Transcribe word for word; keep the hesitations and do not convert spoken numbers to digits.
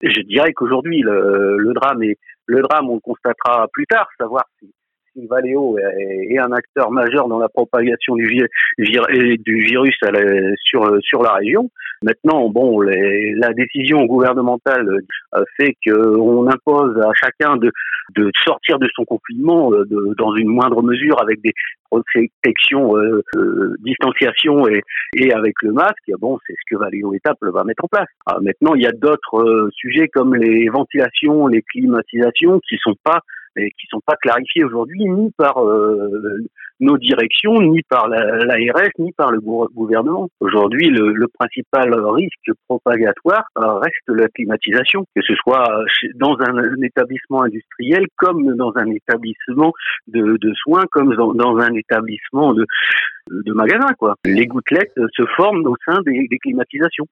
Je dirais qu'aujourd'hui, le, le drame est, le drame, on le constatera plus tard, savoir si, si Valeo est, est un acteur majeur dans la propagation du, vi- vir- du virus à la- sur, sur la région. Maintenant, bon, les, la décision gouvernementale euh, fait qu'on impose à chacun de, de sortir de son confinement euh, de, dans une moindre mesure avec des protections, euh, euh, distanciation et, et avec le masque. Bon, c'est ce que Valeo Étaples va mettre en place. Ah, maintenant, il y a d'autres euh, sujets comme les ventilations, les climatisations qui sont pas et qui sont pas clarifiés aujourd'hui ni par euh, nos directions, ni par la, l'A R S, ni par le gouvernement. Aujourd'hui, le, le principal risque propagatoire euh, reste la climatisation, que ce soit dans un, un établissement industriel comme dans un établissement de, de soins, comme dans, dans un établissement de, de magasin, quoi. Les gouttelettes se forment au sein des, des climatisations.